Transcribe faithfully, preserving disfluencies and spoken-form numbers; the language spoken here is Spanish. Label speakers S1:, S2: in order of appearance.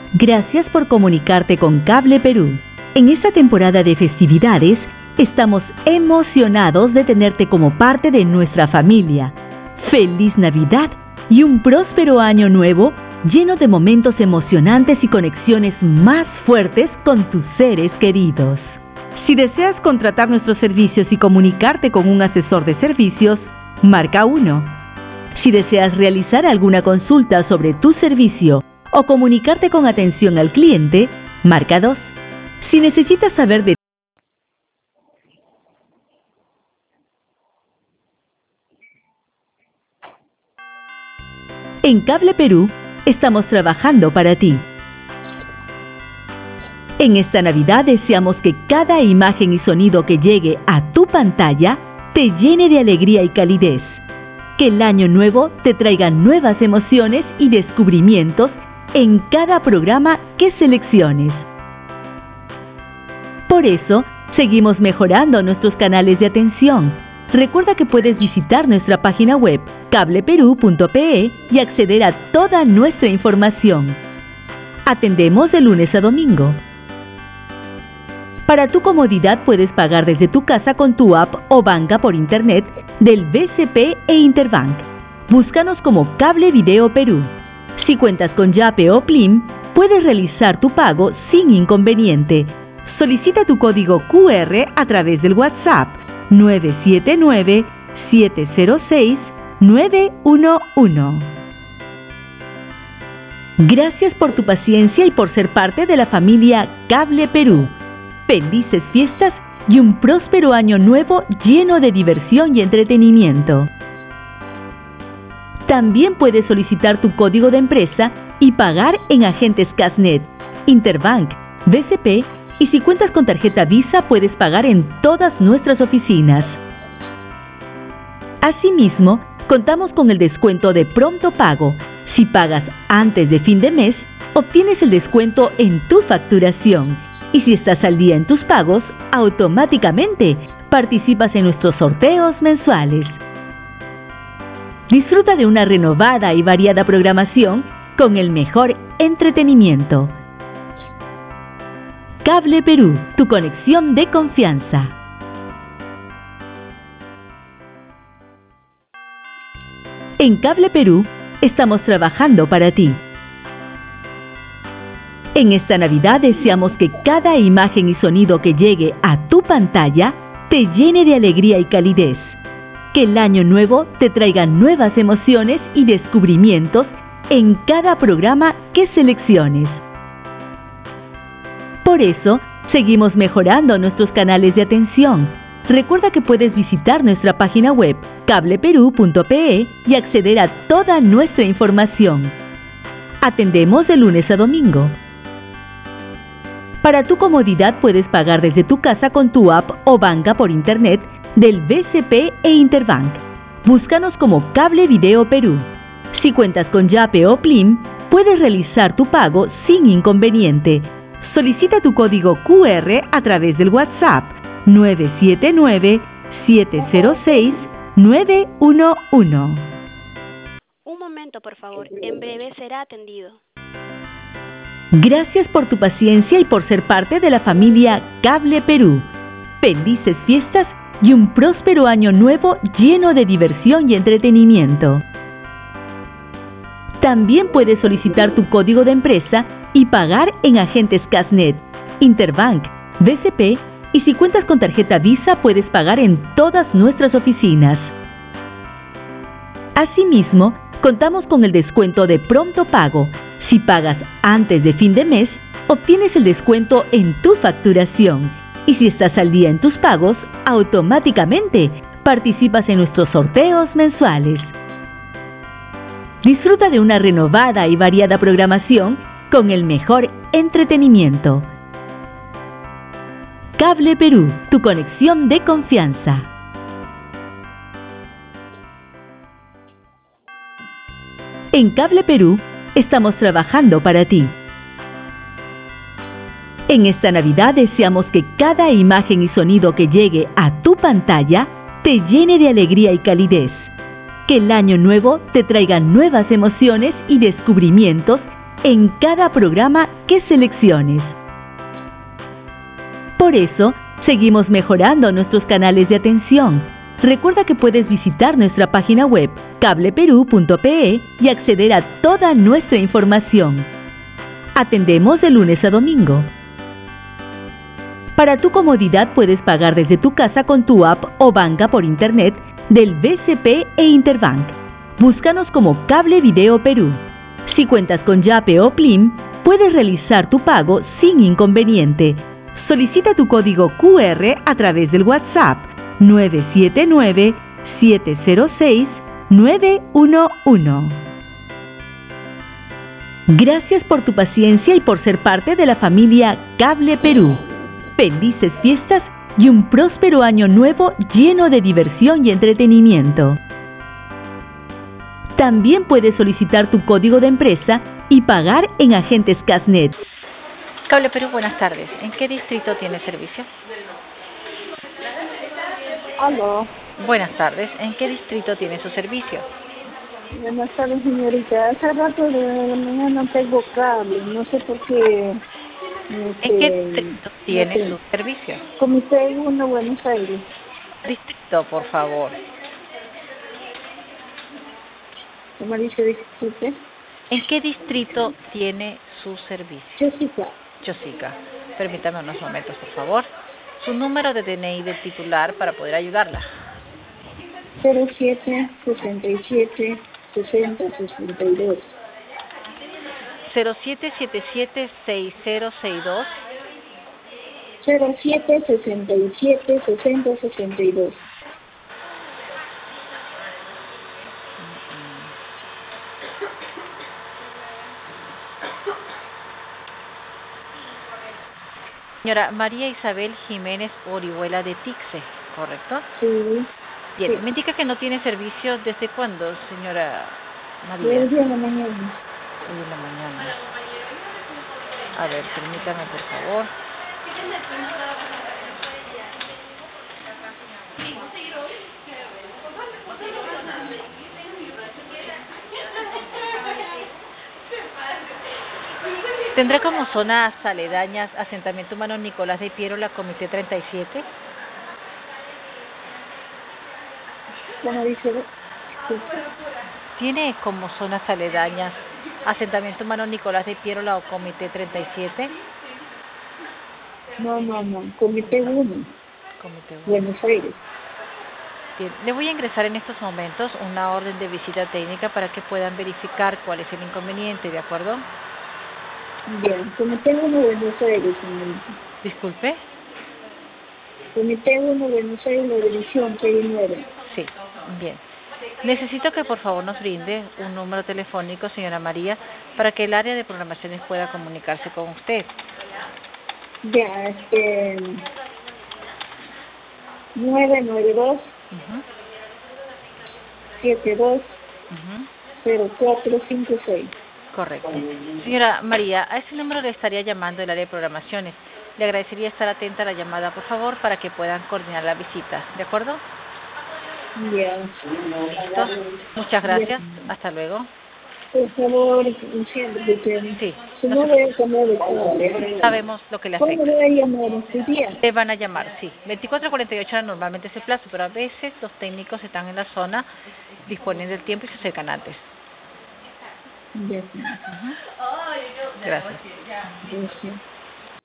S1: Gracias por comunicarte con Cable Perú. En esta temporada de festividades, estamos emocionados de tenerte como parte de nuestra familia. ¡Feliz Navidad y un próspero año nuevo lleno de momentos emocionantes y conexiones más fuertes con tus seres queridos! Si deseas contratar nuestros servicios y comunicarte con un asesor de servicios, marca uno. Si deseas realizar alguna consulta sobre tu servicio o comunicarte con atención al cliente, marca dos. Si necesitas saber de En Cable Perú, estamos trabajando para ti. En esta Navidad deseamos que cada imagen y sonido que llegue a tu pantalla te llene de alegría y calidez. Que el año nuevo te traiga nuevas emociones y descubrimientos en cada programa que selecciones. Por eso, seguimos mejorando nuestros canales de atención. Recuerda que puedes visitar nuestra página web cable perú punto pe y acceder a toda nuestra información. Atendemos de lunes a domingo. Para tu comodidad puedes pagar desde tu casa con tu app o banca por internet del B C P e Interbank. Búscanos como Cable Video Perú. Si cuentas con Yape o Plim, puedes realizar tu pago sin inconveniente. Solicita tu código Q R a través del WhatsApp nueve siete nueve, siete cero seis, nueve uno uno. Gracias por tu paciencia y por ser parte de la familia Cable Perú. Felices fiestas y un próspero año nuevo lleno de diversión y entretenimiento. También puedes solicitar tu código de empresa y pagar en agentes Casnet, Interbank, B C P y si cuentas con tarjeta Visa puedes pagar en todas nuestras oficinas. Asimismo, contamos con el descuento de pronto pago. Si pagas antes de fin de mes, obtienes el descuento en tu facturación. Y si estás al día en tus pagos, automáticamente participas en nuestros sorteos mensuales. Disfruta de una renovada y variada programación con el mejor entretenimiento. Cable Perú, tu conexión de confianza. En Cable Perú, estamos trabajando para ti. En esta Navidad deseamos que cada imagen y sonido que llegue a tu pantalla te llene de alegría y calidez. Que el año nuevo te traiga nuevas emociones y descubrimientos en cada programa que selecciones. Por eso, seguimos mejorando nuestros canales de atención. Recuerda que puedes visitar nuestra página web cable perú punto pe y acceder a toda nuestra información. Atendemos de lunes a domingo. Para tu comodidad puedes pagar desde tu casa con tu app o banca por internet del B C P e Interbank. Búscanos como Cable Video Perú. Si cuentas con Yape o Plim, puedes realizar tu pago sin inconveniente. Solicita tu código Q R a través del WhatsApp nueve siete nueve, siete cero seis, nueve uno uno.
S2: Un momento, por favor. En breve será atendido.
S1: Gracias por tu paciencia y por ser parte de la familia Cable Perú. Felices fiestas y un próspero año nuevo lleno de diversión y entretenimiento. También puedes solicitar tu código de empresa y pagar en agentes Casnet, Interbank, B C P y si cuentas con tarjeta Visa puedes pagar en todas nuestras oficinas. Asimismo, contamos con el descuento de pronto pago. Si pagas antes de fin de mes, obtienes el descuento en tu facturación. Y si estás al día en tus pagos, automáticamente participas en nuestros sorteos mensuales. Disfruta de una renovada y variada programación con el mejor entretenimiento. Cable Perú, tu conexión de confianza. En Cable Perú, estamos trabajando para ti. En esta Navidad deseamos que cada imagen y sonido que llegue a tu pantalla te llene de alegría y calidez. Que el año nuevo te traiga nuevas emociones y descubrimientos en cada programa que selecciones. Por eso, seguimos mejorando nuestros canales de atención. Recuerda que puedes visitar nuestra página web cable perú punto pe y acceder a toda nuestra información. Atendemos de lunes a domingo. Para tu comodidad puedes pagar desde tu casa con tu app o banca por internet del B C P e Interbank. Búscanos como Cable Video Perú. Si cuentas con Yape o Plim, puedes realizar tu pago sin inconveniente. Solicita tu código Q R a través del WhatsApp nueve siete nueve, siete cero seis, nueve uno uno. Gracias por tu paciencia y por ser parte de la familia Cable Perú. Felices fiestas y un próspero año nuevo lleno de diversión y entretenimiento. También puedes solicitar tu código de empresa y pagar en agentes Casnet.
S3: Cable Perú, buenas tardes. ¿En qué distrito tiene servicio?
S4: Aló.
S3: Buenas tardes. ¿En qué distrito tiene su servicio?
S4: Buenas tardes, señorita. Hace rato de la mañana no tengo cable. No sé por qué. Este,
S3: ¿En qué distrito tiene
S4: no sé.
S3: su servicio?
S4: Comité uno, Buenos Aires.
S3: Distrito, por favor.
S4: ¿Cómo dice? Disculpe.
S3: ¿En qué distrito tiene su servicio?
S4: Jessica.
S3: Chosica. Permítame unos momentos, por favor. Su número de D N I del titular para poder ayudarla.
S4: cero siete, sesenta y siete, sesenta, sesenta y dos.
S3: cero siete siete siete, seis cero seis dos.
S4: cero siete, sesenta y siete, sesenta, sesenta y dos.
S3: Señora María Isabel Jiménez Orihuela de Tixe, ¿correcto?
S4: Sí.
S3: Bien,
S4: Sí.
S3: me indica que no tiene servicio ¿desde cuándo, señora María?
S4: Hoy día en la mañana.
S3: Hoy en la mañana. A ver, permítame, por favor. ¿Tendrá como zonas aledañas asentamiento humano Nicolás de Piérola, Comité treinta y siete?
S4: ¿Cómo dice?
S3: ¿Tiene como zonas aledañas asentamiento humano Nicolás de Piérola o Comité treinta y siete?
S4: No, no, no. Comité uno,
S3: Comité uno.
S4: Buenos Aires.
S3: Bien, le voy a ingresar en estos momentos una orden de visita técnica para que puedan verificar cuál es el inconveniente, ¿de acuerdo?
S4: Bien, Comité uno, Buenos Aires, señorita.
S3: Disculpe.
S4: Comité uno, Buenos Aires, la división P nueve.
S3: Sí, bien. Necesito que por favor nos brinde un número telefónico, señora María, para que el área de programaciones pueda comunicarse con usted.
S4: Ya, este... nueve nueve dos,
S3: Uh-huh.
S4: siete dos,
S3: Uh-huh.
S4: cero cuatro cinco seis.
S3: Correcto. Señora María, a ese número le estaría llamando el área de programaciones. Le agradecería estar atenta a la llamada, por favor, para que puedan coordinar la visita. ¿De acuerdo?
S4: Ya.
S3: ¿Listo? Muchas gracias. Hasta luego.
S4: Por favor, siempre que usted...
S3: Sí.
S4: Si
S3: No
S4: no
S3: se
S4: voy a cambiar de cable.
S3: Sabemos lo que le
S4: ¿Cómo
S3: afecta.
S4: voy a llamar este día?
S3: Le van a llamar, sí. veinticuatro a cuarenta y ocho horas normalmente es el plazo, pero a veces los técnicos están en la zona, disponen del tiempo y se acercan antes.
S4: Ya.
S3: Uh-huh. Gracias.
S4: Gracias.